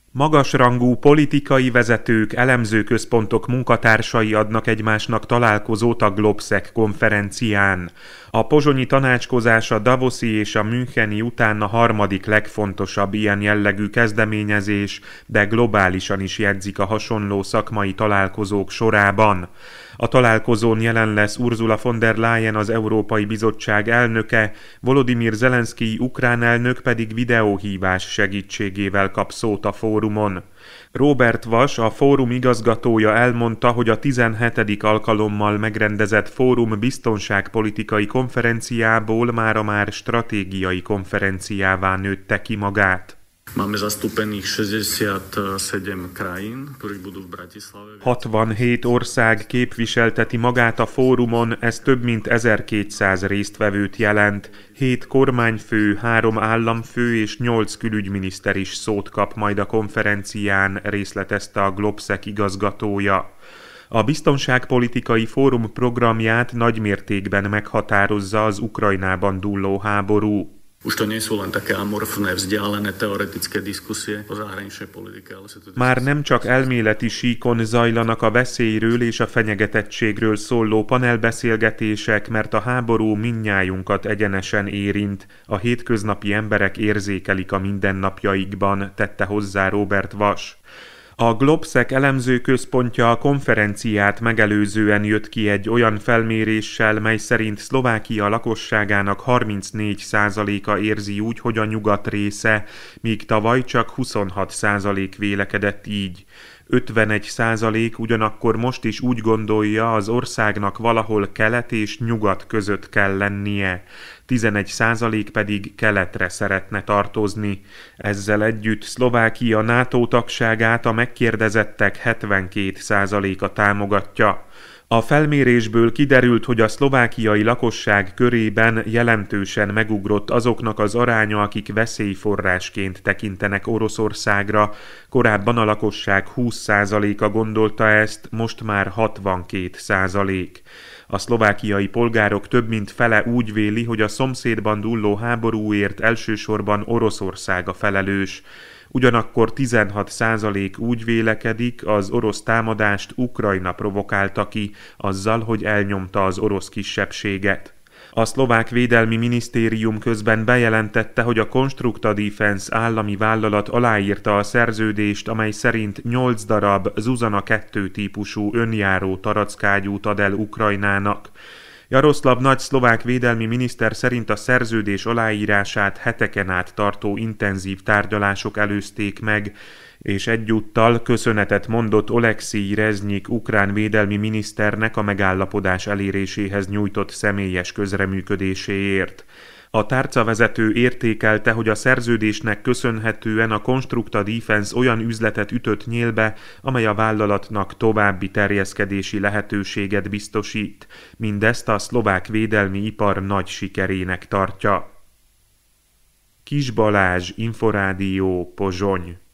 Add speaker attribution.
Speaker 1: Magasrangú politikai vezetők, elemzőközpontok munkatársai adnak egymásnak találkozót a Globsec konferencián. A pozsonyi tanácskozás a davoszi és a müncheni után a harmadik legfontosabb ilyen jellegű kezdeményezés, de globálisan is jegyzik a hasonló szakmai találkozók sorában. A találkozón jelen lesz Ursula von der Leyen, az Európai Bizottság elnöke, Volodymyr Zelenszkij ukrán elnök pedig videóhívás segítségével kap szót a fórumon. Robert Vas, a fórum igazgatója elmondta, hogy a 17. alkalommal megrendezett fórum biztonságpolitikai konferenciából mára már stratégiai konferenciává nőtte ki magát.
Speaker 2: Máme zastúpených 67 krajín, ktorých budú v Bratislave.
Speaker 1: 67 ország képviselteti magát a fórumon, ez több mint 1200 résztvevőt jelent. 7 kormányfő, 3 államfő és 8 külügyminiszter is szót kap majd a konferencián, részletezte a Globsec igazgatója. A biztonságpolitikai fórum programját nagymértékben meghatározza az Ukrajnában dúló háború.
Speaker 2: Už to nie sú len také amorfné, vzdialené teoretické diskusie o zahraničnej politike, ale sú to...
Speaker 1: Már nem csak elméleti síkon zajlanak a veszélyről és a fenyegetettségről szóló panelbeszélgetések, mert a háború mindnyájunkat egyenesen érint, a hétköznapi emberek érzékelik a mindennapjaikban, tette hozzá Robert Vas. A Globsec elemzőközpontja a konferenciát megelőzően jött ki egy olyan felméréssel, mely szerint Szlovákia lakosságának 34%-a érzi úgy, hogy a nyugat része, míg tavaly csak 26% vélekedett így. 51% ugyanakkor most is úgy gondolja, az országnak valahol kelet és nyugat között kell lennie, 11% pedig keletre szeretne tartozni. Ezzel együtt Szlovákia NATO tagságát a megkérdezettek 72%-a támogatja. A felmérésből kiderült, hogy a szlovákiai lakosság körében jelentősen megugrott azoknak az aránya, akik veszélyforrásként tekintenek Oroszországra. Korábban a lakosság 20%-a gondolta ezt, most már 62%. A szlovákiai polgárok több mint fele úgy véli, hogy a szomszédban dúló háborúért elsősorban Oroszország a felelős. Ugyanakkor 16% úgy vélekedik, az orosz támadást Ukrajna provokálta ki, azzal, hogy elnyomta az orosz kisebbséget. A szlovák védelmi minisztérium közben bejelentette, hogy a Constructa Defense állami vállalat aláírta a szerződést, amely szerint 8 darab Zuzana 2 típusú önjáró tarackágyút ad el Ukrajnának. Jaroszlav nagy szlovák védelmi miniszter szerint a szerződés aláírását heteken át tartó intenzív tárgyalások előzték meg, és egyúttal köszönetet mondott Oleksij Reznyik ukrán védelmi miniszternek a megállapodás eléréséhez nyújtott személyes közreműködéséért. A tárcavezető értékelte, hogy a szerződésnek köszönhetően a Constructa Defense olyan üzletet ütött nyélbe, amely a vállalatnak további terjeszkedési lehetőséget biztosít. Mindezt a szlovák védelmi ipar nagy sikerének tartja. Kis Balázs, Inforádió, Pozsony.